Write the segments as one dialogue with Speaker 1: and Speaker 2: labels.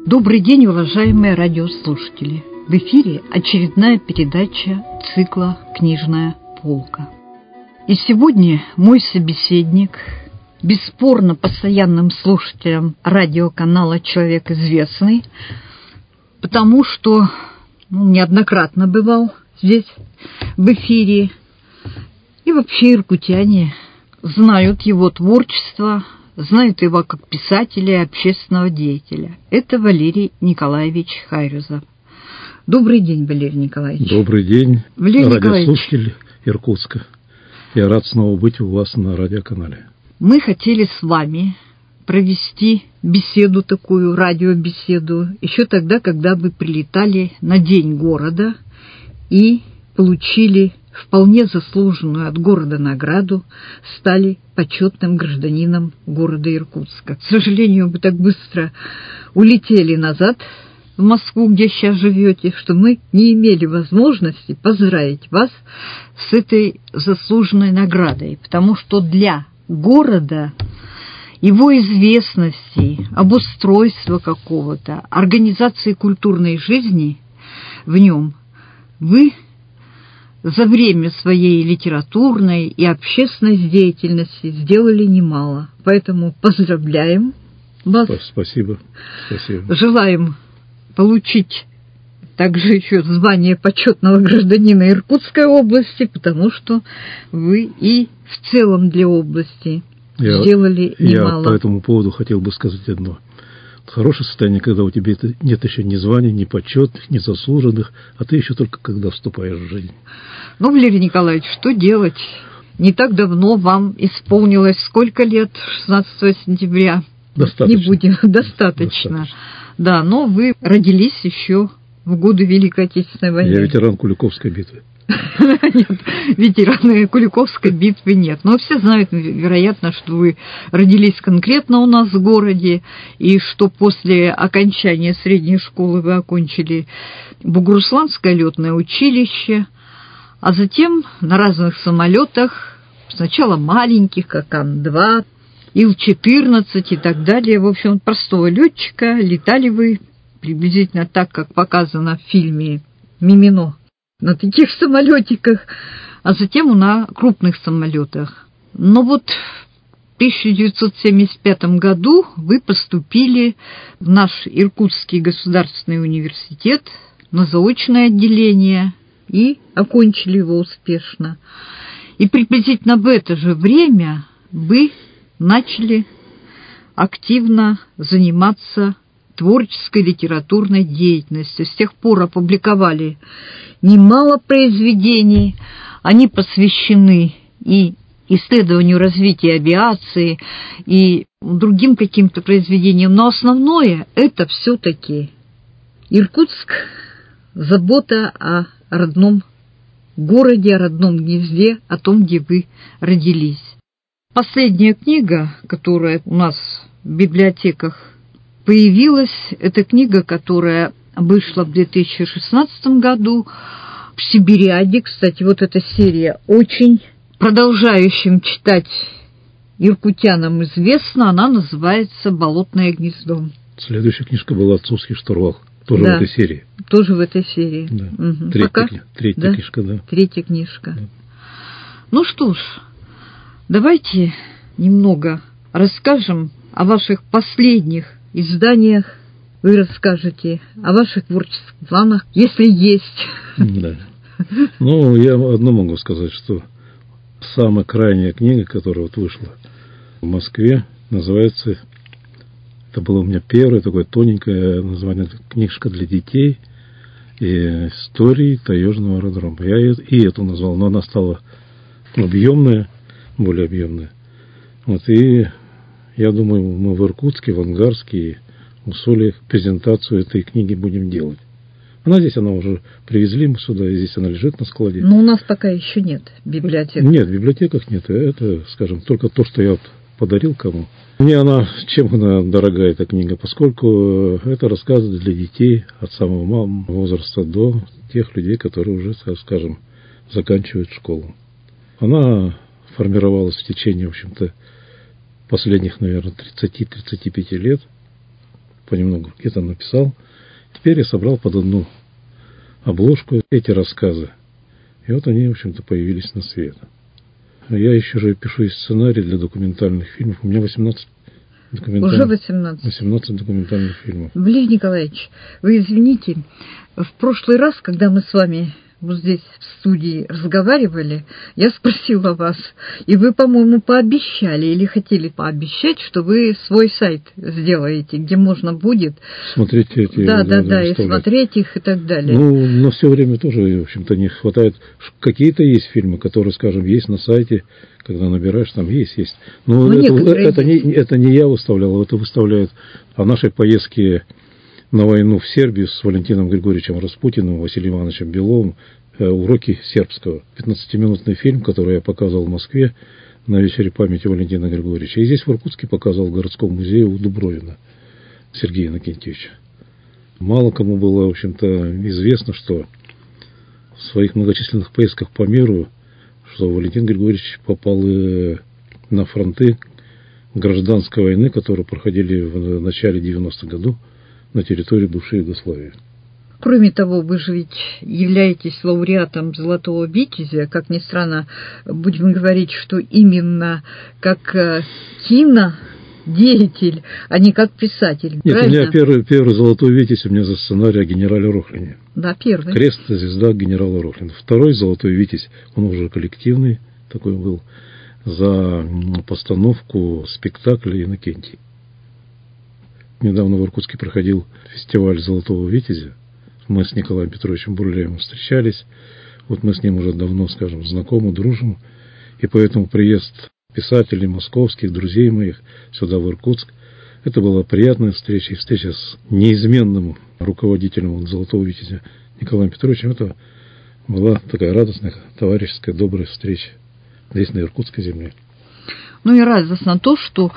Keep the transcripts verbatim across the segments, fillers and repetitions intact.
Speaker 1: Добрый день, уважаемые радиослушатели! В эфире очередная передача цикла «Книжная полка». И сегодня мой собеседник, бесспорно постоянным слушателем радиоканала «Человек известный», потому что ну, неоднократно бывал здесь, в эфире, и вообще иркутяне знают его творчество, знают его как писателя и общественного деятеля. Это Валерий Николаевич Хайрюзов. Добрый день, Валерий Николаевич.
Speaker 2: Добрый день,
Speaker 1: Валерий
Speaker 2: радиослушатели Иркутска. Я рад снова быть у вас на радиоканале.
Speaker 1: Мы хотели с вами провести беседу такую, радиобеседу, еще тогда, когда вы прилетали на День города и получили вполне заслуженную от города награду, стали почетным гражданином города Иркутска. К сожалению, вы так быстро улетели назад в Москву, где сейчас живете, что мы не имели возможности поздравить вас с этой заслуженной наградой, потому что для города, его известности, обустройства какого-то, организации культурной жизни в нем вы за время своей литературной и общественной деятельности сделали немало. Поэтому поздравляем вас.
Speaker 2: Спасибо. Спасибо.
Speaker 1: Желаем получить также еще звание почетного гражданина Иркутской области, потому что вы и в целом для области я, сделали немало.
Speaker 2: Я по этому поводу хотел бы сказать одно. Хорошее состояние, когда у тебя нет еще ни званий, ни почетных, ни заслуженных, а ты еще только когда вступаешь в жизнь.
Speaker 1: Ну, Валерий Николаевич, что делать? Не так давно вам исполнилось сколько лет? шестнадцатого сентября.
Speaker 2: Достаточно.
Speaker 1: Не будем. Достаточно. Достаточно. Да, но вы родились еще в годы Великой Отечественной войны.
Speaker 2: Я ветеран Куликовской битвы.
Speaker 1: Нет, ветераны Куликовской битвы нет. Но все знают, вероятно, что вы родились конкретно у нас в городе, и что после окончания средней школы вы окончили Бугурусланское летное училище, а затем на разных самолетах, сначала маленьких, как Ан два, Ил четырнадцать и так далее. В общем, простого летчика летали вы приблизительно так, как показано в фильме «Мимино», на таких самолетиках, а затем на крупных самолетах. Но вот в тысяча девятьсот семьдесят пятом году вы поступили в наш Иркутский государственный университет на заочное отделение и окончили его успешно. И приблизительно в это же время вы начали активно заниматься творческой литературной деятельностью. С тех пор опубликовали немало произведений. Они посвящены и исследованию развития авиации, и другим каким-то произведениям. Но основное – это все-таки Иркутск, забота о родном городе, о родном гнезде, о том, где вы родились. Последняя книга, которая у нас в библиотеках появилась, это книга, которая вышла в две тысячи шестнадцатом году в Сибириаде. Кстати, вот эта серия очень продолжающим читать иркутянам известна. Она называется «Болотное гнездо».
Speaker 2: Следующая книжка была «Отцовский штурвал». Тоже да, в этой серии.
Speaker 1: Тоже в этой серии.
Speaker 2: Да.
Speaker 1: Угу.
Speaker 2: Третья,
Speaker 1: Пока?
Speaker 2: Кни... Третья
Speaker 1: да?
Speaker 2: книжка, да.
Speaker 1: Третья книжка.
Speaker 2: Да.
Speaker 1: Ну что ж, давайте немного расскажем о ваших последних изданиях. Вы расскажете о ваших творческих планах, если есть.
Speaker 2: Да. Ну, я одно могу сказать, что самая крайняя книга, которая вот вышла в Москве, называется, это было у меня первое такое тоненькое название, книжка для детей и истории таежного аэродрома. Я и эту назвал, но она стала объемная, более объемная. Вот, и я думаю, мы в Иркутске, в Ангарске, в Усольях презентацию этой книги будем делать. Она здесь, она уже привезли мы сюда, и здесь она лежит на складе.
Speaker 1: Но у нас пока еще нет библиотек.
Speaker 2: Нет, в библиотеках нет. Это, скажем, только то, что я вот подарил кому. Мне она, чем она дорогая, эта книга, поскольку это рассказы для детей от самого малого возраста до тех людей, которые уже, скажем, заканчивают школу. Она формировалась в течение, в общем-то, последних, наверное, тридцати-тридцати пяти лет. понемногу где-то написал. Теперь я собрал под одну обложку эти рассказы. И вот они, в общем-то, появились на свет. Я еще же пишу и сценарий для документальных фильмов. У меня восемнадесять документальных...
Speaker 1: Уже восемнадцать.
Speaker 2: восемнадцать документальных фильмов.
Speaker 1: Валерий Николаевич, вы извините, в прошлый раз, когда мы с вами вот здесь в студии разговаривали, я спросила вас, и вы, по-моему, пообещали или хотели пообещать, что вы свой сайт сделаете, где можно будет
Speaker 2: смотреть эти...
Speaker 1: Да, да, да, да и смотреть их и так далее.
Speaker 2: Ну, на все время тоже, в общем-то, не хватает. Какие-то есть фильмы, которые, скажем, есть на сайте, когда набираешь, там есть, есть. Но это, это, не, это не я выставлял, это выставляют о нашей поездке на войну в Сербию с Валентином Григорьевичем Распутиным, Василием Ивановичем Беловым, «Уроки сербского». пятнадцатиминутный фильм, который я показывал в Москве на вечере памяти Валентина Григорьевича. И здесь в Иркутске показал в городском музее у Дубровина Сергея Иннокентьевича. Мало кому было, в общем-то, известно, что в своих многочисленных поездках по миру, что Валентин Григорьевич попал на фронты гражданской войны, которые проходили в начале девяностых годов на территории бывшей Югославии.
Speaker 1: Кроме того, вы же ведь являетесь лауреатом «Золотого Витязя». Как ни странно, будем говорить, что именно как кинодеятель, а не как писатель.
Speaker 2: Нет,
Speaker 1: правильно?
Speaker 2: у меня первый, первый «Золотой Витязь» у меня за сценарий о генерале Рохлине.
Speaker 1: Да, первый.
Speaker 2: Крест, звезда генерала Рохлина. Второй «Золотой Витязь», он уже коллективный такой был, за постановку спектакля «Иннокентий». Недавно в Иркутске проходил фестиваль «Золотого Витязя». Мы с Николаем Петровичем Бурлеевым встречались. Вот мы с ним уже давно, скажем, знакомы, дружим. И поэтому приезд писателей московских, друзей моих сюда, в Иркутск, это была приятная встреча. И встреча с неизменным руководителем «Золотого Витязя» Николаем Петровичем, это была такая радостная, товарищеская, добрая встреча здесь, на иркутской земле.
Speaker 1: Ну и радостно то, что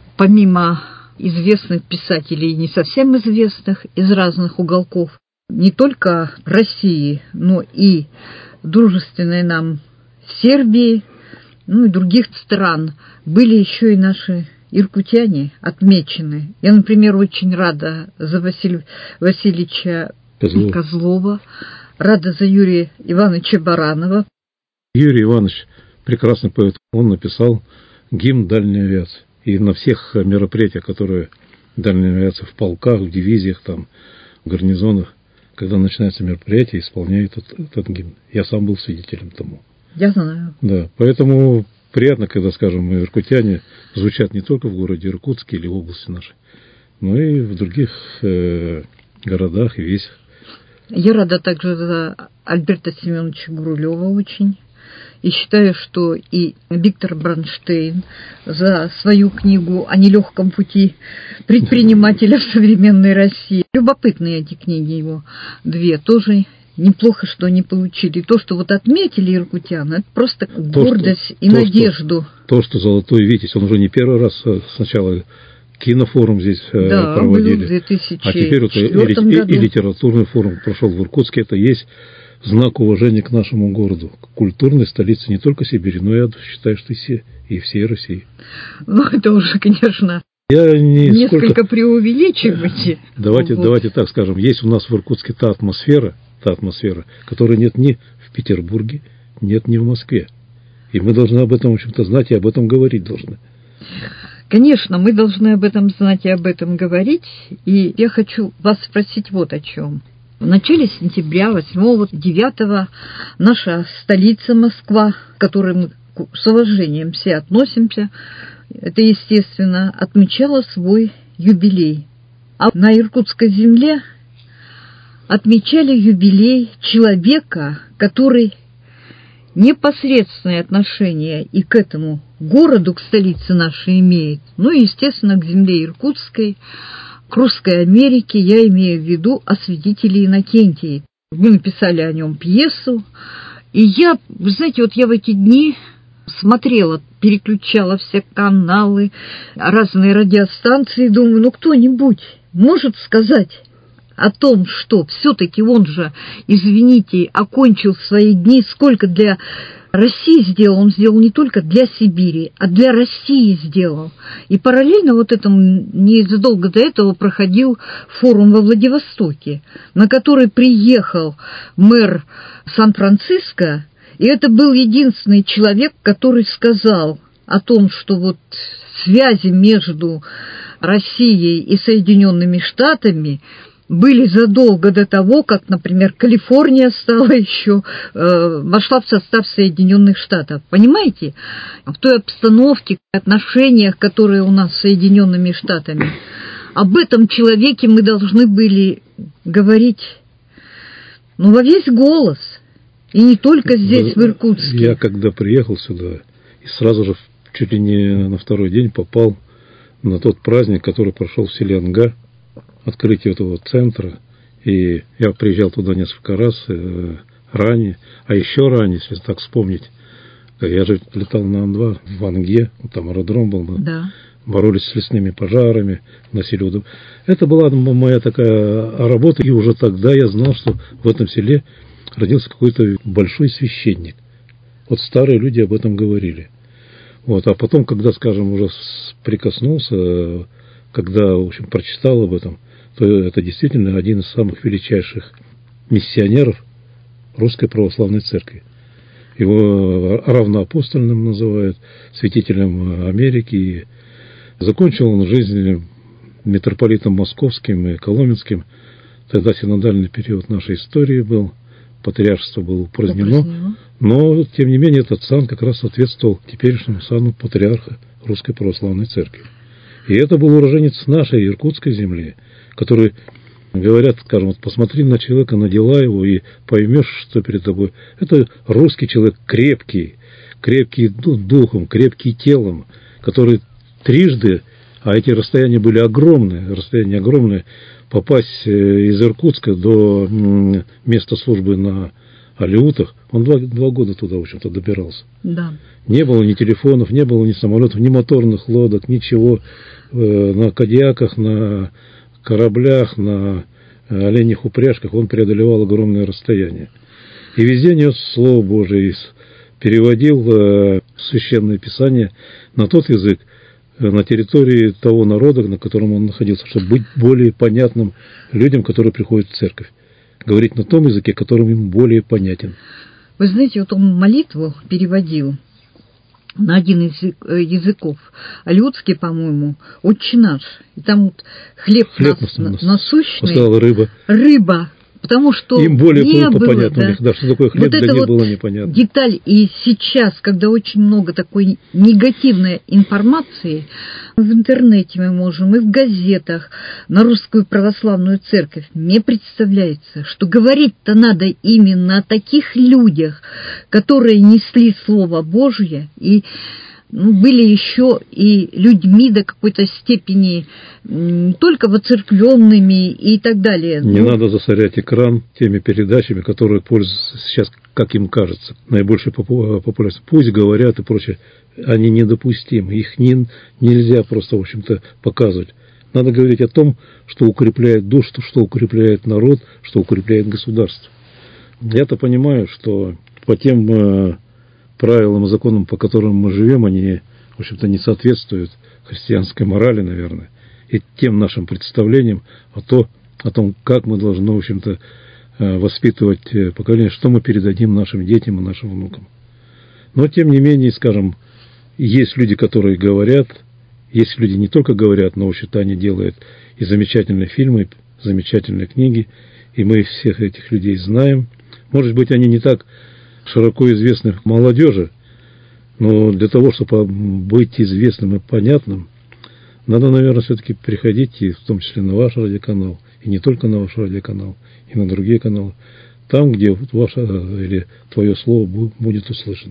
Speaker 1: помимо известных писателей и не совсем известных из разных уголков, не только России, но и дружественной нам Сербии, ну и других стран, были еще и наши иркутяне отмечены. Я, например, очень рада за Василия Васильевича Козлова. Козлова, рада за Юрия Ивановича Баранова.
Speaker 2: Юрий Иванович прекрасный поэт, он написал гимн дальней авиации. И на всех мероприятиях, которые дальняя авиация в полках, в дивизиях, там, в гарнизонах, когда начинается мероприятие, исполняют этот, этот гимн. Я сам был свидетелем тому.
Speaker 1: Я знаю.
Speaker 2: Да, поэтому приятно, когда, скажем, иркутяне звучат не только в городе Иркутске или в области нашей, но и в других э, городах и весях.
Speaker 1: Я рада также за Альберта Семеновича Гурулева очень. И считаю, что и Виктор Бронштейн за свою книгу о нелегком пути предпринимателя в современной России. Любопытные эти книги его две. Тоже неплохо, что они получили. То, что вот отметили иркутян, это просто то, гордость что, и то, надежду.
Speaker 2: Что, то, что «Золотой Витязь», он уже не первый раз сначала кинофорум здесь
Speaker 1: да,
Speaker 2: проводили.
Speaker 1: Был в две тысячи четвёртом
Speaker 2: а теперь вот и, и, и литературный форум прошел в Иркутске. Это есть знак уважения к нашему городу, к культурной столице не только Сибири, но я считаю, что и, все, и всей России.
Speaker 1: Ну, это уже, конечно,
Speaker 2: я не
Speaker 1: несколько
Speaker 2: сколько...
Speaker 1: преувеличиваете.
Speaker 2: Давайте,
Speaker 1: вот.
Speaker 2: давайте так скажем, есть у нас в Иркутске та атмосфера, та атмосфера, которой нет ни в Петербурге, нет ни в Москве. И мы должны об этом, в общем-то, знать и об этом говорить должны.
Speaker 1: Конечно, мы должны об этом знать и об этом говорить. И я хочу вас спросить вот о чем. В начале сентября, восьмого-девятого, наша столица Москва, к которой мы с уважением все относимся, это естественно, отмечала свой юбилей. А на иркутской земле отмечали юбилей человека, который непосредственное отношение и к этому городу, к столице нашей имеет, ну и, естественно, к земле иркутской, к Русской Америке, я имею в виду о святителе Иннокентии. Мы написали о нем пьесу, и я, вы знаете, вот я в эти дни смотрела, переключала все каналы, разные радиостанции, думаю, ну кто-нибудь может сказать о том, что все-таки он же, извините, окончил свои дни, сколько для России сделал, он сделал не только для Сибири, а для России сделал. И параллельно вот этому, незадолго до этого проходил форум во Владивостоке, на который приехал мэр Сан-Франциско, и это был единственный человек, который сказал о том, что вот связи между Россией и Соединенными Штатами были задолго до того, как, например, Калифорния стала еще, э, вошла в состав Соединенных Штатов. Понимаете? В той обстановке, отношениях, которые у нас с Соединенными Штатами, об этом человеке мы должны были говорить, ну, во весь голос. И не только здесь, в Иркутске.
Speaker 2: Я когда приехал сюда, и сразу же чуть ли не на второй день попал на тот праздник, который прошел в селе Анга, открытие этого центра. И я приезжал туда несколько раз э, ранее, а еще ранее, если так вспомнить, я же летал на Ан два в Анге, там аэродром был, мы
Speaker 1: да.
Speaker 2: боролись с лесными пожарами, носили удоб... Это была моя такая работа, и уже тогда я знал, что в этом селе родился какой-то большой священник. Вот старые люди об этом говорили. Вот, а потом, когда, скажем, уже прикоснулся, когда, в общем, прочитал об этом, то это действительно один из самых величайших миссионеров Русской Православной Церкви. Его равноапостольным называют, святителем Америки. И закончил он жизнь митрополитом Московским и Коломенским. Тогда синодальный период нашей истории был, патриаршество было упразднено. упразднено. Но, тем не менее, этот сан как раз соответствовал теперешнему сану патриарха Русской Православной Церкви. И это был уроженец нашей иркутской земли, который, говорят, скажем, вот посмотри на человека, на дела его, и поймешь, что перед тобой. Это русский человек, крепкий, крепкий духом, крепкий телом, который трижды, а эти расстояния были огромные, расстояния огромные, попасть из Иркутска до места службы на Алеутах, он два, два года туда, в общем-то, добирался.
Speaker 1: Да.
Speaker 2: Не было ни телефонов, не было ни самолетов, ни моторных лодок, ничего. На кадьяках, на кораблях, на оленьих упряжках он преодолевал огромное расстояние. И везде нес Слово Божие, переводил Священное Писание на тот язык, на территории того народа, на котором он находился, чтобы быть более понятным людям, которые приходят в церковь. Говорить на том языке, которым им более понятен.
Speaker 1: Вы знаете, вот он молитву переводил на один из языков, алеутский, по-моему, «Отче наш». И там вот хлеб,
Speaker 2: хлеб
Speaker 1: нас,
Speaker 2: нас,
Speaker 1: насущный.
Speaker 2: Он сказал рыба.
Speaker 1: Рыба. Потому что
Speaker 2: им более
Speaker 1: не
Speaker 2: было
Speaker 1: было,
Speaker 2: понятно,
Speaker 1: да.
Speaker 2: у них, да, что такое хлеб,
Speaker 1: вот
Speaker 2: для
Speaker 1: это
Speaker 2: них
Speaker 1: вот
Speaker 2: было непонятно.
Speaker 1: Деталь. И сейчас, когда очень много такой негативной информации в интернете мы можем, и в газетах на Русскую Православную Церковь, мне представляется, что говорить-то надо именно о таких людях, которые несли Слово Божие и были еще и людьми до какой-то степени не только воцерквленными и так далее.
Speaker 2: Не
Speaker 1: ну,
Speaker 2: надо засорять экран теми передачами, которые пользуются сейчас, как им кажется, наибольшей популярностью. Пусть говорят и прочее. Они недопустимы. Их не, нельзя просто, в общем-то, показывать. Надо говорить о том, что укрепляет душу, что укрепляет народ, что укрепляет государство. Я-то понимаю, что по тем э, правилам и законам, по которым мы живем, они, в общем-то, не соответствуют христианской морали, наверное, и тем нашим представлениям о, то, о том, как мы должны, в общем-то, воспитывать поколение, что мы передадим нашим детям и нашим внукам. Но, тем не менее, скажем, есть люди, которые говорят, есть люди не только говорят, но, в общем-то, они делают и замечательные фильмы, замечательные книги, и мы всех этих людей знаем. Может быть, они не так широко известны молодежи, но для того, чтобы быть известным и понятным, надо, наверное, все-таки приходить, и в том числе на ваш радиоканал, и не только на ваш радиоканал, и на другие каналы, там, где ваше или твое слово будет услышано.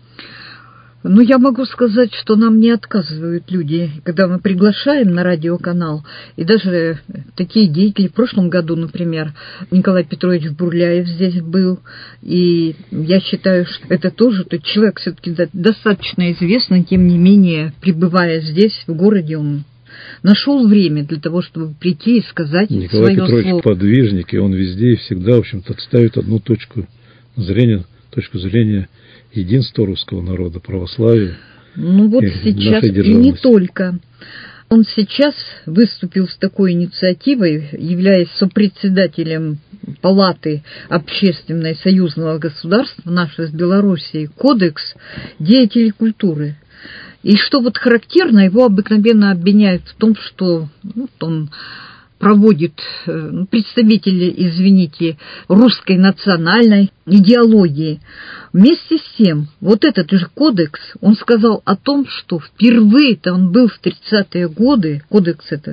Speaker 1: Ну, я могу сказать, что нам не отказывают люди, когда мы приглашаем на радиоканал. И даже такие деятели, в прошлом году, например, Николай Петрович Бурляев здесь был. И я считаю, что это тоже тот человек все-таки достаточно известный, тем не менее, пребывая здесь, в городе, он нашел время для того, чтобы прийти и сказать
Speaker 2: Николай
Speaker 1: свое
Speaker 2: Петрович
Speaker 1: слово.
Speaker 2: Подвижник, и он везде и всегда, в общем-то, ставит одну точку зрения точку зрения единства русского народа, православия.
Speaker 1: Ну вот и сейчас и не только. Он сейчас выступил с такой инициативой, являясь сопредседателем Палаты общественной союзного государства нашей с Белоруссией, кодекс деятелей культуры. И что вот характерно, его обыкновенно обвиняют в том, что ну, он проводит представители, извините, русской национальной идеологии. Вместе с тем, вот этот же кодекс, он сказал о том, что впервые-то он был в тридцатые годы, кодекс этот,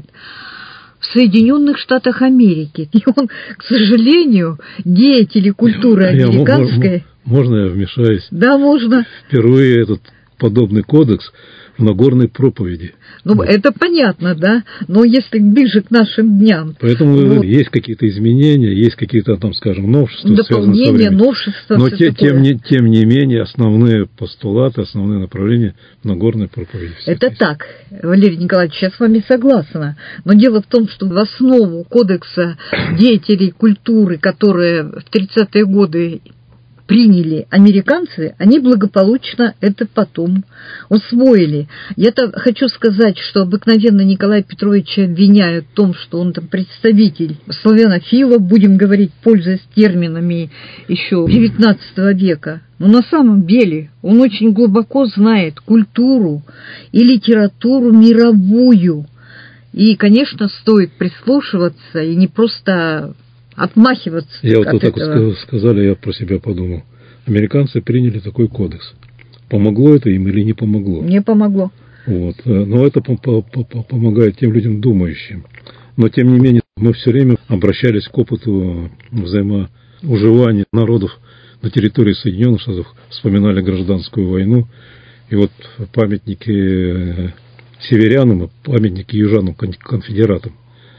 Speaker 1: в Соединенных Штатах Америки. И он, к сожалению, деятели культуры я, американской...
Speaker 2: Я, можно я вмешаюсь?
Speaker 1: Да, можно.
Speaker 2: Впервые этот подобный кодекс в Нагорной проповеди.
Speaker 1: Ну, вот. Это понятно, да, но если ближе к нашим дням...
Speaker 2: Поэтому вот. Есть какие-то изменения, есть какие-то, там, скажем, новшества,
Speaker 1: дополнения, новшества.
Speaker 2: Но те, тем, не, тем не менее основные постулаты, основные направления в Нагорной проповеди.
Speaker 1: Это есть. Так, Валерий Николаевич, я с вами согласна. Но дело в том, что в основу кодекса деятелей культуры, которые в тридцатые годы приняли американцы, они благополучно это потом усвоили. Я-то хочу сказать, что обыкновенно Николая Петровича обвиняют в том, что он там представитель славянофилов, будем говорить, пользуясь терминами еще девятнадцатого века. Но на самом деле он очень глубоко знает культуру и литературу мировую. И, конечно, стоит прислушиваться и не просто... отмахиваться.
Speaker 2: Я вот
Speaker 1: от
Speaker 2: так
Speaker 1: этого.
Speaker 2: Сказали, я про себя подумал. Американцы приняли такой кодекс. Помогло это им или не помогло?
Speaker 1: Не помогло.
Speaker 2: Вот. Но это помогает тем людям думающим. Но тем не менее мы все время обращались к опыту взаимоуживания народов на территории Соединенных Штатов, вспоминали гражданскую войну. И вот памятники северянам и памятники южанам, конфедератам.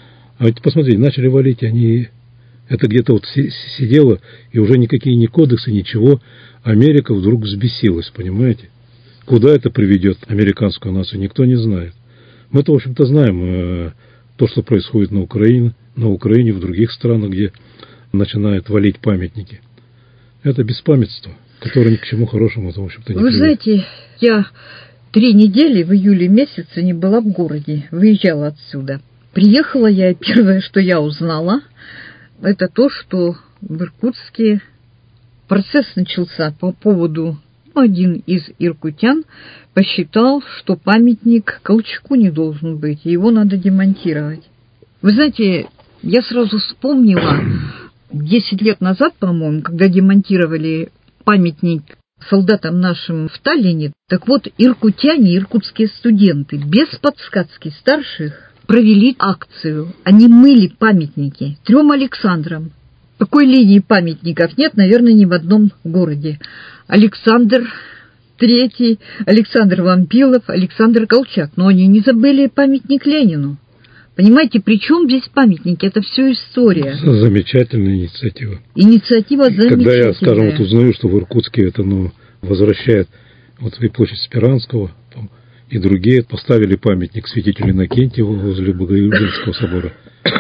Speaker 2: А ведь посмотрите, начали валить они... Это где-то вот сидело, и уже никакие не кодексы, ничего. Америка вдруг взбесилась, понимаете? Куда это приведет американскую нацию, никто не знает. Мы-то, в общем-то, знаем то, что происходит на Украине, на Украине, в других странах, где начинают валить памятники. Это беспамятство, которое ни к чему хорошему, в общем-то, не
Speaker 1: Вы
Speaker 2: приведет.
Speaker 1: знаете, я три недели в июле месяце не была в городе, выезжала отсюда. Приехала я, и первое, что я узнала, это то, что в Иркутске процесс начался по поводу, ну, один из иркутян посчитал, что памятник Колчаку не должен быть, и его надо демонтировать. Вы знаете, я сразу вспомнила, десять лет назад, по-моему, когда демонтировали памятник солдатам нашим в Таллине, так вот, иркутяне, иркутские студенты, без подсказки старших, провели акцию. Они мыли памятники трем Александрам. Такой линии памятников нет, наверное, ни в одном городе. Александр Третий, Александр Вампилов, Александр Колчак. Но они не забыли памятник Ленину. Понимаете, при чем здесь памятники? Это все история.
Speaker 2: Замечательная инициатива.
Speaker 1: Инициатива замечательная.
Speaker 2: Когда я, скажем, вот узнаю, что в Иркутске это ну, возвращает вот и площадь Спиранского, и другие поставили памятник святителю Иннокентию возле Богоявленского собора.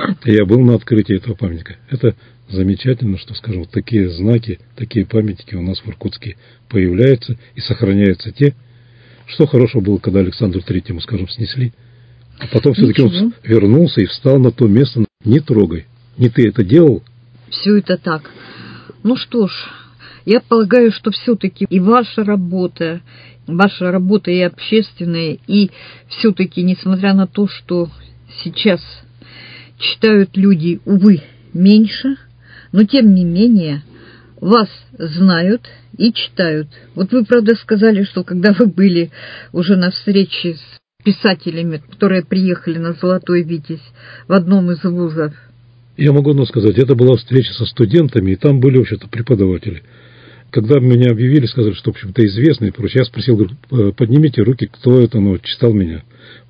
Speaker 2: Я был на открытии этого памятника. Это замечательно, что, скажем, вот такие знаки, такие памятники у нас в Иркутске появляются и сохраняются те, что хорошего было, когда Александру Третьему, скажем, снесли. А потом все-таки он вернулся и встал на то место. Не трогай. Не ты это делал.
Speaker 1: Все это так. Ну что ж, я полагаю, что все-таки и ваша работа, ваша работа и общественная, и все-таки, несмотря на то, что сейчас читают люди, увы, меньше, но тем не менее вас знают и читают. Вот вы, правда, сказали, что когда вы были уже на встрече с писателями, которые приехали на «Золотой Витязь» в одном из вузов.
Speaker 2: Я могу одно сказать, это была встреча со студентами, и там были, в общем-то, преподаватели. Когда меня объявили, сказали, что, в общем-то, известный, я спросил, говорю, поднимите руки, кто это, ну, читал меня.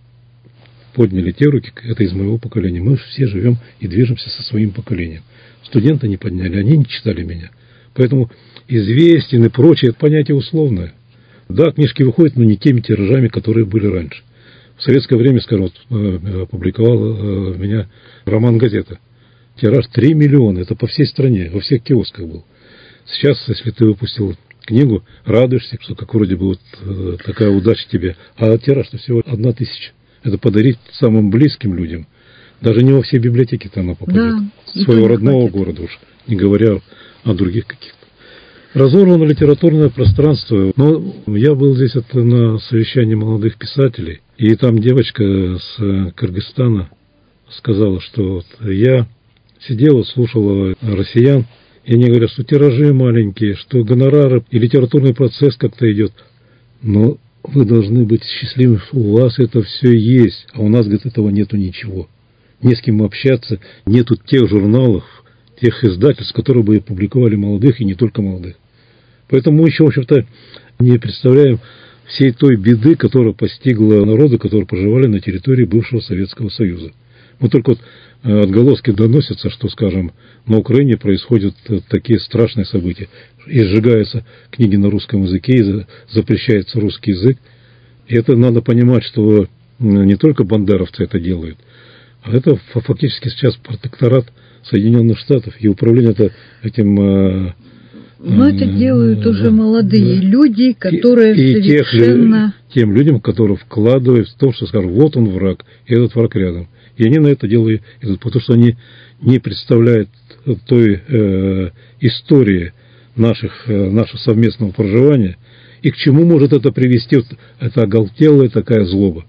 Speaker 2: Подняли те руки, это из моего поколения. Мы все живем и движемся со своим поколением. Студенты не подняли, они не читали меня. Поэтому известен и прочее, это понятие условное. Да, книжки выходят, но не теми тиражами, которые были раньше. В советское время, скажем, вот, опубликовал меня роман «Газета». Тираж три миллиона, это по всей стране, во всех киосках был. Сейчас, если ты выпустил книгу, радуешься, что как вроде бы вот э, такая удача тебе. А тираж-то всего одна тысяча. Это подарить самым близким людям. Даже не во все библиотеки-то она попадет.
Speaker 1: Да,
Speaker 2: своего родного хватит. Города уж, не говоря о других каких-то. Разорвано литературное пространство. Но я был здесь это, на совещании молодых писателей, и там девочка с Кыргызстана сказала, что вот я сидела, слушала россиян, и они говорят, что тиражи маленькие, что гонорары и литературный процесс как-то идет. Но вы должны быть счастливы, у вас это все есть, а у нас, говорит, этого нету ничего. Не с кем общаться, нету тех журналов, тех издательств, которые бы публиковали молодых и не только молодых. Поэтому мы еще, в общем-то, не представляем всей той беды, которая постигла народы, которые проживали на территории бывшего Советского Союза. Вот только вот отголоски доносятся, что, скажем, на Украине происходят такие страшные события. И сжигаются книги на русском языке, и запрещается русский язык. И это надо понимать, что не только бандеровцы это делают, а это фактически сейчас протекторат Соединенных Штатов. И управление это этим...
Speaker 1: Но это делают уже да, молодые да. люди, которые и, и совершенно...
Speaker 2: Тех, тем людям, которые вкладывают в то, что, скажем, вот он враг, и этот враг рядом. И они на это дело идут, потому что они не представляют той э, истории наших, э, нашего совместного проживания, и к чему может это привести, вот, это оголтелая такая злоба.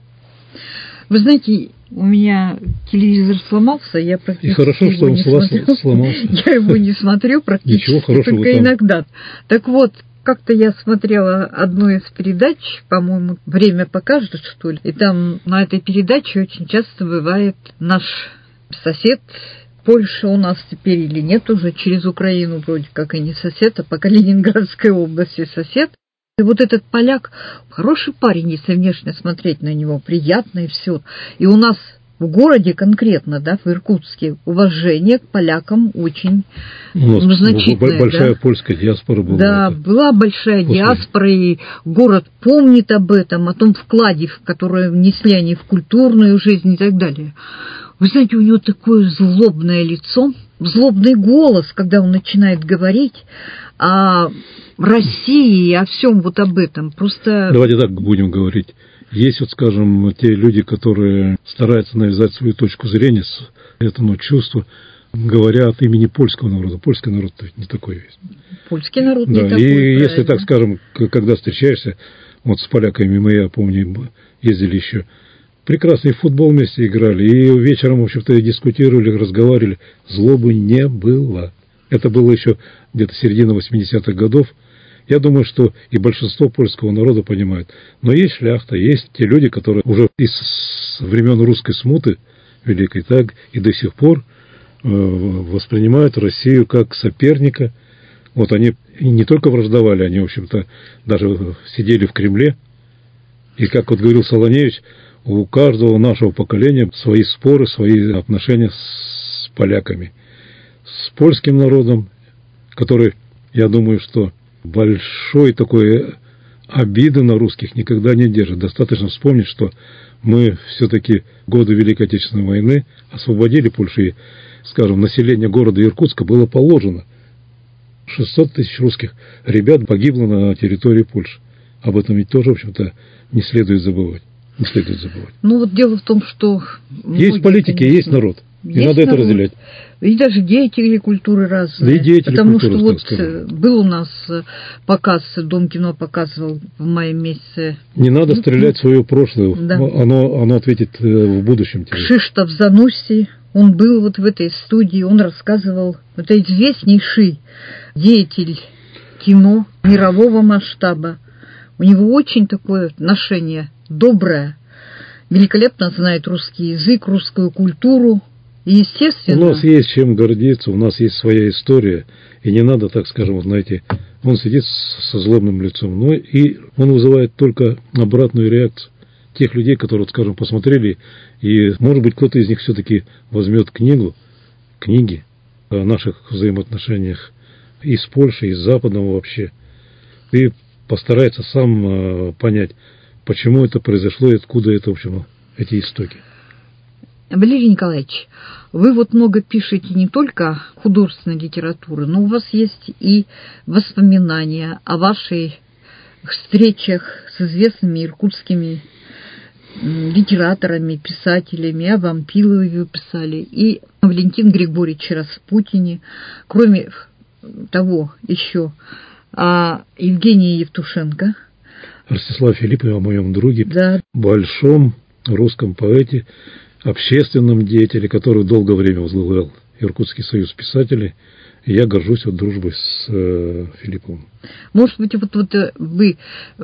Speaker 1: Вы знаете, у меня телевизор сломался, я практически
Speaker 2: и хорошо,
Speaker 1: его
Speaker 2: что он
Speaker 1: не смотрю.
Speaker 2: Сломался.
Speaker 1: Я его не смотрю практически, только иногда. Так вот, как-то я смотрела одну из передач, по-моему, «Время покажет», что ли, и там на этой передаче очень часто бывает наш сосед, Польша у нас теперь или нет уже, через Украину вроде как и не сосед, а по Калининградской области сосед. И вот этот поляк, хороший парень, если внешне смотреть на него, приятно и все. И у нас в городе конкретно, да, в Иркутске, уважение к полякам очень ну, значительное.
Speaker 2: Большая
Speaker 1: да?
Speaker 2: польская диаспора была.
Speaker 1: Да, это. Была большая После. диаспора, и город помнит об этом, о том вкладе, который внесли они в культурную жизнь и так далее. Вы знаете, у него такое злобное лицо, злобный голос, когда он начинает говорить о России и о всем вот об этом. Просто...
Speaker 2: Давайте так будем говорить. Есть, вот, скажем, те люди, которые стараются навязать свою точку зрения, этому чувству, говоря от имени польского народа. Польский народ не такой весь.
Speaker 1: Польский народ
Speaker 2: да,
Speaker 1: не такой.
Speaker 2: И
Speaker 1: правильно.
Speaker 2: если, так скажем, когда встречаешься, вот с поляками, мы, я помню, ездили еще, прекрасный футбол вместе играли, и вечером, в общем-то, дискутировали, разговаривали. Злобы не было. Это было еще где-то середина восьмидесятых годов. Я думаю, что и большинство польского народа понимают. Но есть шляхта, есть те люди, которые уже из времен русской смуты великой, так и до сих пор э, воспринимают Россию как соперника. Вот они не только враждовали, они, в общем-то, даже сидели в Кремле. И, как вот говорил Солоневич, у каждого нашего поколения свои споры, свои отношения с поляками. С польским народом, который, я думаю, что большой такой обиды на русских никогда не держит. Достаточно вспомнить, что мы все-таки в годы Великой Отечественной войны освободили Польшу, и, скажем, население города Иркутска было положено. шестьсот тысяч русских ребят погибло на территории Польши. Об этом ведь тоже, в общем-то, не следует забывать. Не следует забывать.
Speaker 1: Ну вот дело в том, что...
Speaker 2: Есть политики, конечно, есть народ.
Speaker 1: Есть
Speaker 2: и надо
Speaker 1: народ.
Speaker 2: это разделять.
Speaker 1: И даже деятели культуры разные.
Speaker 2: Да и деятели
Speaker 1: Потому
Speaker 2: культуры,
Speaker 1: что вот
Speaker 2: сказать.
Speaker 1: Был у нас показ, Дом кино показывал в мае месяце.
Speaker 2: Не надо ну, стрелять в свое прошлое.
Speaker 1: Да.
Speaker 2: Оно, оно ответит в будущем тебе.
Speaker 1: Кшиштоф Занусси, он был вот в этой студии, он рассказывал, это известнейший деятель кино мирового масштаба. У него очень такое отношение доброе, великолепно знает русский язык, русскую культуру. И естественно...
Speaker 2: У нас есть чем гордиться, у нас есть своя история, и не надо, так скажем, вот знаете, он сидит со злобным лицом, но и он вызывает только обратную реакцию тех людей, которые, скажем, посмотрели, и, может быть, кто-то из них все-таки возьмет книгу, книги о наших взаимоотношениях и с Польшей, и с Западом вообще, и постарается сам понять, почему это произошло и откуда это, в общем, эти истоки.
Speaker 1: Валерий Николаевич, вы вот много пишете не только художественной литературы, но у вас есть и воспоминания о вашей встречах с известными иркутскими литераторами, писателями, о Вампилове вы писали, и Валентин Григорьевич Распутине. Кроме того, еще о Евгении Евтушенко.
Speaker 2: Ростислав Филиппове, о моем друге,
Speaker 1: да.
Speaker 2: Большом русском поэте, общественном деятеле, который долгое время возглавлял Иркутский союз писателей. И я горжусь вот дружбой с э, Филипповым.
Speaker 1: Может быть, вот, вот вы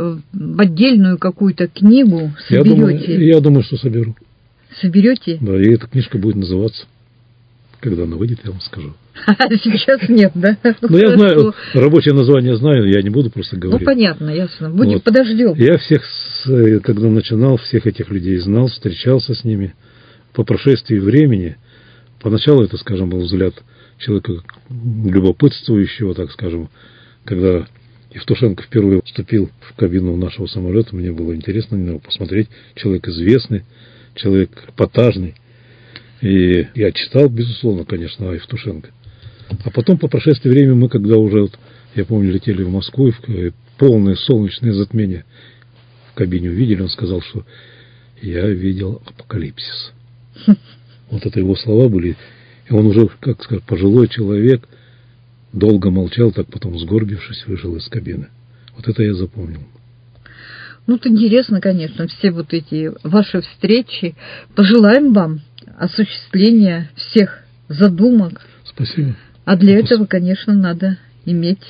Speaker 1: в отдельную какую-то книгу соберете?
Speaker 2: Я думаю, я думаю, что соберу.
Speaker 1: Соберете?
Speaker 2: Да, и эта книжка будет называться. Когда она выйдет, я вам скажу.
Speaker 1: Сейчас нет, да?
Speaker 2: Ну, я знаю, рабочее название знаю, я не буду просто говорить.
Speaker 1: Ну, понятно, ясно. Будем,
Speaker 2: вот.
Speaker 1: Подождем.
Speaker 2: Я всех, когда начинал, всех этих людей знал, встречался с ними. По прошествии времени, поначалу это, скажем, был взгляд человека любопытствующего, так скажем, когда Евтушенко впервые вступил в кабину нашего самолета, мне было интересно на него посмотреть. Человек известный, человек эпатажный. И я читал, безусловно, конечно, о Евтушенко. А потом, по прошествии времени, мы, когда уже, вот, я помню, летели в Москву, и полное солнечное затмение в кабине увидели, он сказал, что я видел апокалипсис. Вот это его слова были. И он уже, как сказать, пожилой человек, долго молчал, так потом, сгорбившись, вышел из кабины. Вот это я запомнил.
Speaker 1: Ну, это интересно, конечно, все вот эти ваши встречи. Пожелаем вам осуществления всех задумок.
Speaker 2: Спасибо.
Speaker 1: А для Спасибо. этого, конечно, надо иметь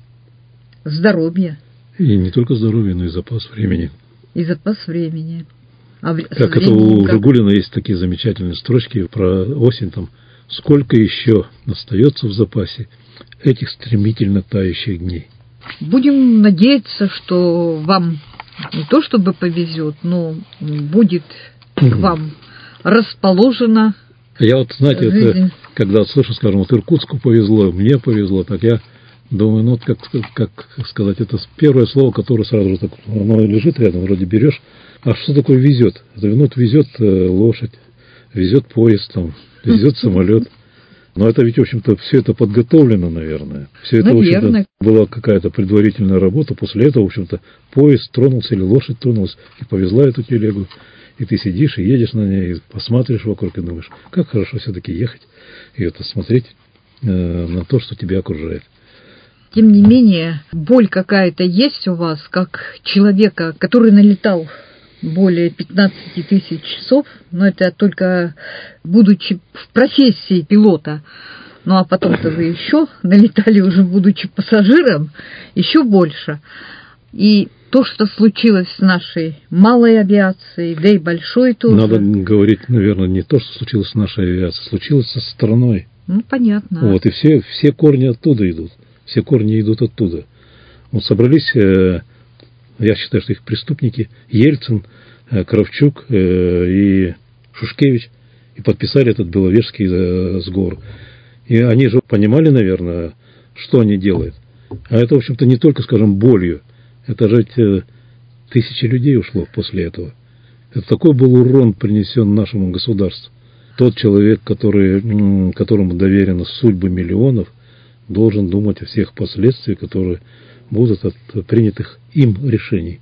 Speaker 1: здоровье.
Speaker 2: И не только здоровье, но и запас времени.
Speaker 1: И запас времени. А
Speaker 2: как это у как... Жигулина есть такие замечательные строчки про осень, там, сколько еще остается в запасе этих стремительно тающих дней.
Speaker 1: Будем надеяться, что вам не то чтобы повезет, но будет к вам расположена.
Speaker 2: Я вот, знаете, это, когда слышу, скажем, вот Иркутску повезло, мне повезло, так я думаю, ну, вот как, как сказать, это первое слово, которое сразу же так, оно лежит рядом, вроде берешь. А что такое везет? Ну, вот везет лошадь, везет поезд, там, везет самолет. Но это ведь, в общем-то, все это подготовлено, наверное. Все это, наверное. В общем-то, была какая-то предварительная работа. После этого, в общем-то, поезд тронулся или лошадь тронулась и повезла эту телегу. И ты сидишь и едешь на ней, и посмотришь вокруг и думаешь, как хорошо все-таки ехать и это смотреть э, на то, что тебя окружает.
Speaker 1: Тем не менее, боль какая-то есть у вас, как человека, который налетал более пятнадцать тысяч часов, но это только будучи в профессии пилота. Ну а потом-то вы еще налетали, уже будучи пассажиром, еще больше. И то, что случилось с нашей малой авиацией, да и большой тоже.
Speaker 2: Надо говорить, наверное, не то, что случилось с нашей авиацией, случилось со страной.
Speaker 1: Ну, понятно.
Speaker 2: Вот, и все, все корни оттуда идут. Все корни идут оттуда. Вот собрались, э, я считаю, что их преступники, Ельцин, э, Кравчук э, и Шушкевич, и подписали этот Беловежский э, сговор. И они же понимали, наверное, что они делают. А это, в общем-то, не только, скажем, болью. Это же э, тысячи людей ушло после этого. Это такой был урон принесен нашему государству. Тот человек, который, которому доверены судьбы миллионов, должен думать о всех последствиях, которые будут от принятых им решений.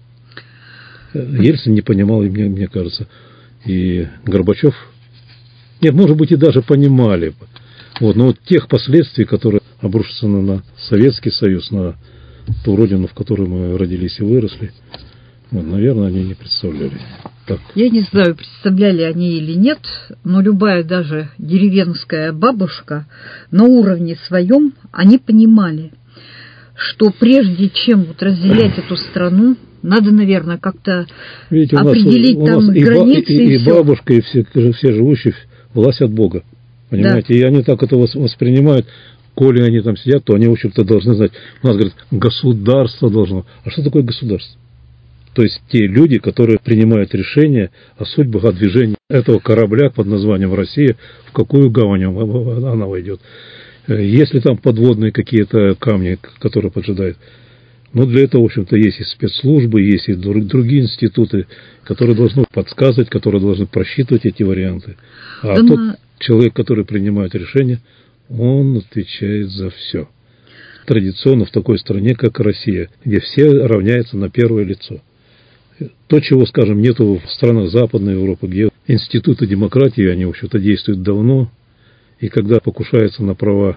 Speaker 2: Ельцин не понимал, мне, мне кажется, и Горбачев, нет, может быть, и даже понимали. Вот, но вот тех последствий, которые обрушатся на, на Советский Союз, на ту родину, в которой мы родились и выросли, вот, наверное, они не представляли. Так.
Speaker 1: Я не знаю, представляли они или нет, но любая даже деревенская бабушка на уровне своем, они понимали, что прежде чем вот разделять эту страну, надо, наверное, как-то Видите, определить у нас, там у нас границы.
Speaker 2: И, и, и,
Speaker 1: и
Speaker 2: бабушка, и все, все живущие, власть от Бога. Понимаете? Да. И они так это воспринимают. Коли они там сидят, то они, в общем-то, должны знать. У нас говорят, государство должно. А что такое государство? То есть те люди, которые принимают решения о судьбах, о движении этого корабля под названием Россия, в какую гавань она войдет. Если там подводные какие-то камни, которые поджидают, Но для этого, в общем-то, есть и спецслужбы, есть и другие институты, которые должны подсказывать, которые должны просчитывать эти варианты. А да тот на... человек, который принимает решение, он отвечает за все. Традиционно в такой стране, как Россия, где все равняются на первое лицо. То, чего, скажем, нету в странах Западной Европы, где институты демократии, они, в общем-то, действуют давно, и когда покушаются на права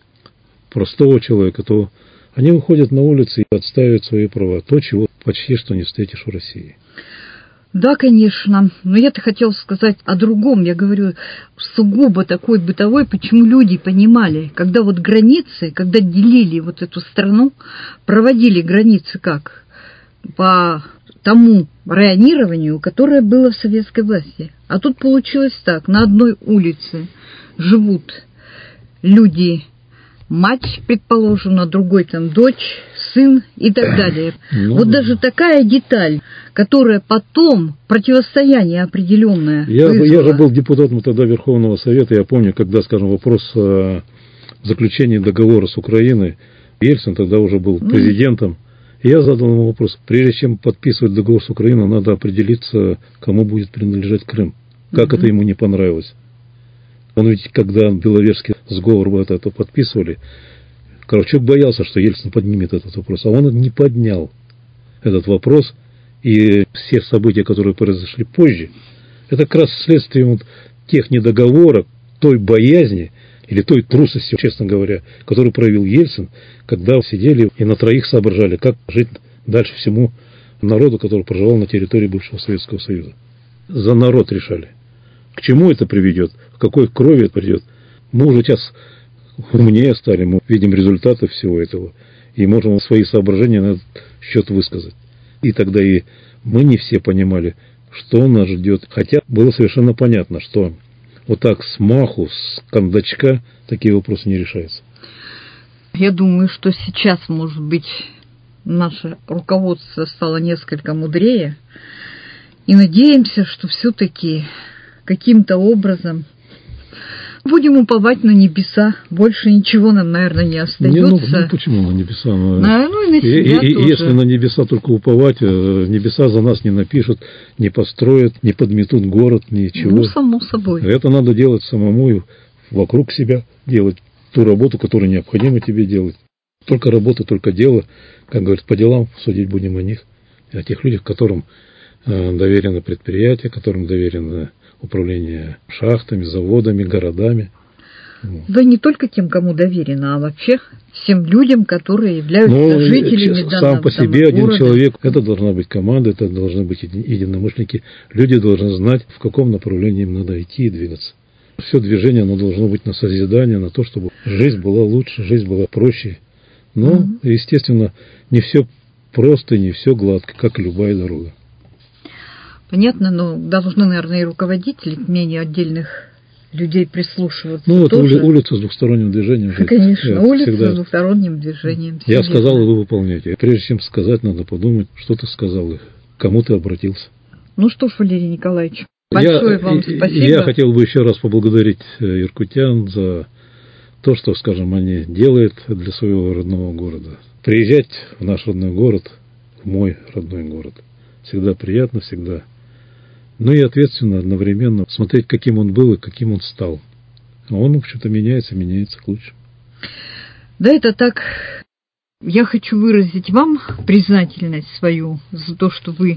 Speaker 2: простого человека, то они выходят на улицы и отстаивают свои права. То, чего почти что не встретишь в России.
Speaker 1: Да, конечно. Но я-то хотела сказать о другом. Я говорю, сугубо такой бытовой, почему люди понимали, когда вот границы, когда делили вот эту страну, проводили границы как? По тому районированию, которое было в советской власти. А тут получилось так. На одной улице живут люди, мать, предположим, на другой там дочь, сын и так далее. Ну, вот даже такая деталь, которая потом противостояние определенное
Speaker 2: я,
Speaker 1: вызвала.
Speaker 2: Я же был депутатом тогда Верховного Совета, я помню, когда, скажем, вопрос о заключении договора с Украиной, Ельцин тогда уже был президентом, и я задал ему вопрос, прежде чем подписывать договор с Украиной, надо определиться, кому будет принадлежать Крым. Как угу. это ему не понравилось. Он ведь, когда Беловежский сговор вот это подписывали, Кравчук боялся, что Ельцин поднимет этот вопрос, а он не поднял этот вопрос. И все события, которые произошли позже, это как раз следствие вот тех недоговоров, той боязни или той трусости, честно говоря, которую проявил Ельцин, когда сидели и на троих соображали, как жить дальше всему народу, который проживал на территории бывшего Советского Союза. За народ решали. К чему это приведет, к какой крови это придет. Мы уже сейчас умнее стали, мы видим результаты всего этого и можем свои соображения на этот счет высказать. И тогда и мы не все понимали, что нас ждет. Хотя было совершенно понятно, что вот так с маху, с кондачка такие вопросы не решаются.
Speaker 1: Я думаю, что сейчас, может быть, наше руководство стало несколько мудрее. И надеемся, что все-таки каким-то образом будем уповать на небеса. Больше ничего нам, наверное, не остается. Не, ну,
Speaker 2: ну почему на небеса?
Speaker 1: На, ну, и на себя
Speaker 2: и, и, если на небеса только уповать, небеса за нас не напишут, не построят, не подметут город, ничего.
Speaker 1: Ну, само собой.
Speaker 2: Это надо делать самому и вокруг себя делать ту работу, которую необходимо тебе делать. Только работа, только дело. Как говорят, по делам судить будем о них. О тех людях, которым доверено предприятие, которым доверено управление шахтами, заводами, городами.
Speaker 1: Да не только тем, кому доверено, а вообще всем людям, которые являются ну, жителями данного
Speaker 2: сам по себе один
Speaker 1: города.
Speaker 2: Человек, это должна быть команда, это должны быть единомышленники. Люди должны знать, в каком направлении им надо идти и двигаться. Все движение, оно должно быть на созидание, на то, чтобы жизнь была лучше, жизнь была проще. Но, mm-hmm. естественно, не все просто, не все гладко, как и любая дорога.
Speaker 1: Понятно, но должны, наверное, и руководители к мнению отдельных людей прислушиваться.
Speaker 2: Ну, это
Speaker 1: тоже.
Speaker 2: улица с двухсторонним движением.
Speaker 1: Конечно,
Speaker 2: я
Speaker 1: улица
Speaker 2: всегда...
Speaker 1: с двухсторонним движением.
Speaker 2: Я сказал, и вы выполняете. Прежде чем сказать, надо подумать, что ты сказал, и кому ты обратился.
Speaker 1: Ну что ж, Валерий Николаевич, большое я, вам спасибо.
Speaker 2: Я хотел бы еще раз поблагодарить иркутян за то, что, скажем, они делают для своего родного города. Приезжать в наш родной город, в мой родной город, всегда приятно, всегда. Ну и ответственно одновременно смотреть, каким он был и каким он стал. А он, в общем-то, меняется, меняется к лучшему.
Speaker 1: Да, это так. Я хочу выразить вам признательность свою за то, что вы,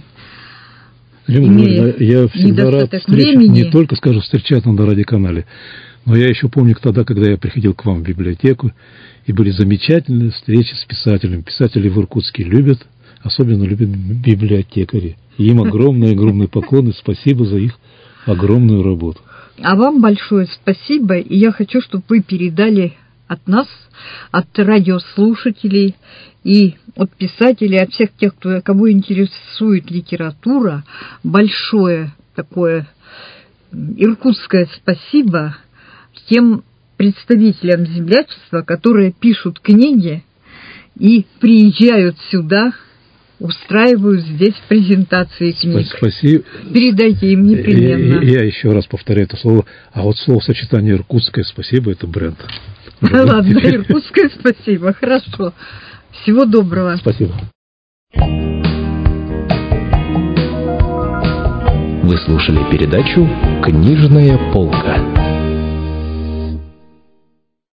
Speaker 1: имея
Speaker 2: я всегда рад встречать, не только, скажу, встречать на радиоканале, но я еще помню тогда, когда я приходил к вам в библиотеку, и были замечательные встречи с писателями. Писатели в Иркутске любят, особенно любят библиотекари. И им огромный-огромный поклон и спасибо за их огромную работу.
Speaker 1: А вам большое спасибо, и я хочу, чтобы вы передали от нас, от радиослушателей и от писателей, от всех тех, кто, кого интересует литература, большое такое иркутское спасибо тем представителям землячества, которые пишут книги и приезжают сюда, устраивают здесь презентации книг.
Speaker 2: Спасибо.
Speaker 1: Передайте им непременно.
Speaker 2: Я еще раз повторяю это слово. А вот словосочетание «иркутское спасибо» — это бренд.
Speaker 1: Ладно, иркутское спасибо. Хорошо. Всего доброго.
Speaker 2: Спасибо.
Speaker 3: Вы слушали передачу «Книжная полка».